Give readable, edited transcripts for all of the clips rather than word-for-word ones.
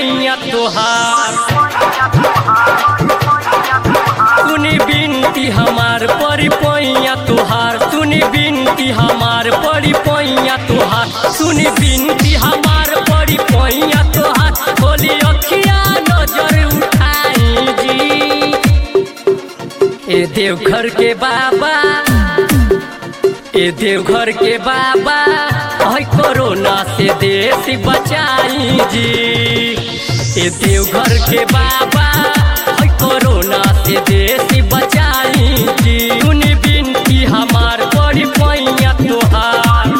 पैया तोहार। सुनी बिनती हमार परी पैया तोहार, सुनी बिनती हमार परी पैया तोहार, सुनी बिनती हमार परी पैया तोहार। खोली अखिया नजर उठाई जी, ए देवघर के बाबा, ए देवघर के बाबा, है कोरोना से देश बचाई जी। ए देवघर के बाबा, है कोरोना से देश बचाई जी। सुनी बिनती हमार परी पैया तोहार,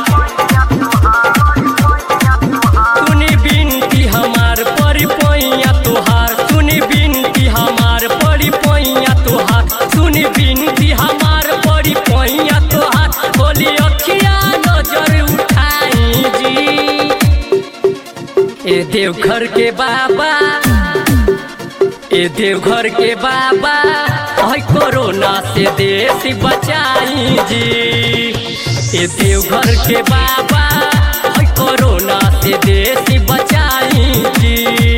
सुनी बिनती हमार परी पैया तोहार, सुनी बिनती हमार परी पैया तोहार, सुनी बिनती हमार परी पैया तोहार। खोली अखिया नजर उठाई जी, ए देवघर के बाबा, ए देवघर के बाबा, है कोरोना से देश बचाई जी। ए देवघर के बाबा, है कोरोना से देश बचाई जी।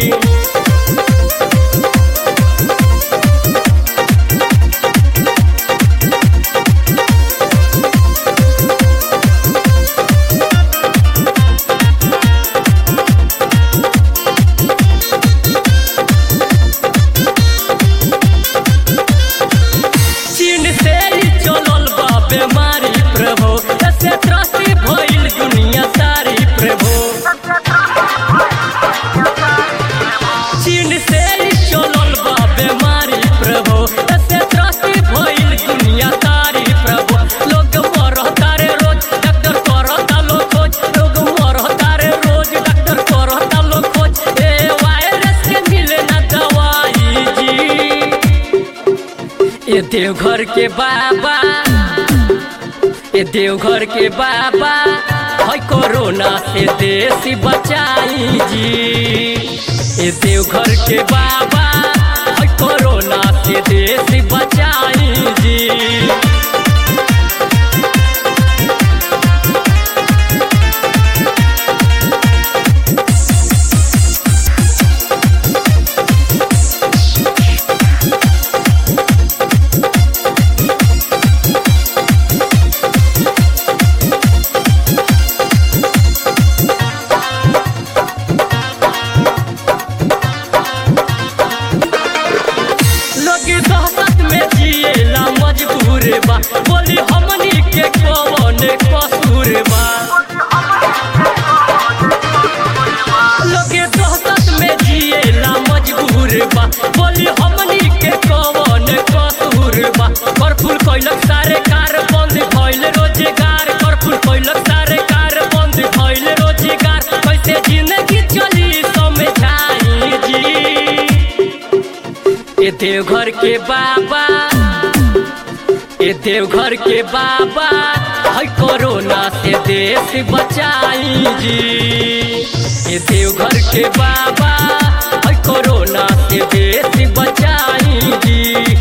बीमारी प्रभु ऐसे त्रस्ती भइल दुनिया सारी प्रभु, चीन से चलल बा बीमारी प्रभु ऐसे त्रस्ती भइल दुनिया सारी प्रभु। लोग मरता रे रोज डॉक्टर करता लोग खोज, लोग मरता रे रोज डॉक्टर करता लोग खोज। ए वायरस के मिले ना दवाई जी, ए देवघर के बाबा, ए देवघर के बाबा, है कोरोना से देश बचाई जी। ए देवघर के बाबा, है कोरोना से देश बचाई जी। मजबूर बा बोली हमनी के कौन कसूर बा, लोगे दहशत में जिएला मजबूर बा बोली हमनी के कौन कसूर बा। कर्फ्यू कैलक सारे कार बंद भइल रोजगार, कर्फ्यू कैलक सारे कार बंद भइल रोजगार। कैसे जिंदगी चली समझाई जी, ए देवघर के बाबा, ए देवघर के बाबा, है कोरोना से देश बचाई जी। ए देवघर के बाबा, है कोरोना से देश बचाई जी।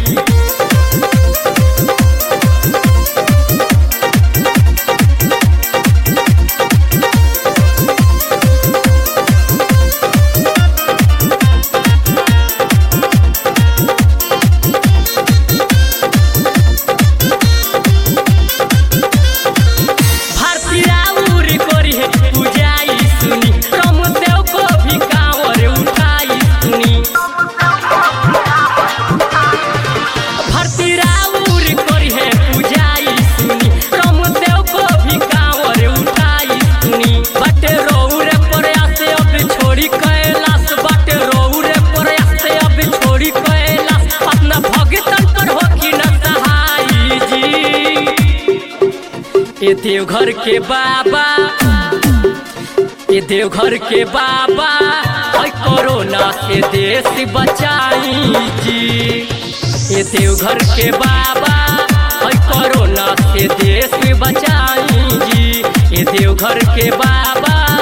ए देवघर के बाबा, ए देवघर के बाबा, है कोरोना से देश बचाई जी। ए देवघर के बाबा, है कोरोना से देश बचाई जी। ए देवघर के बाबा,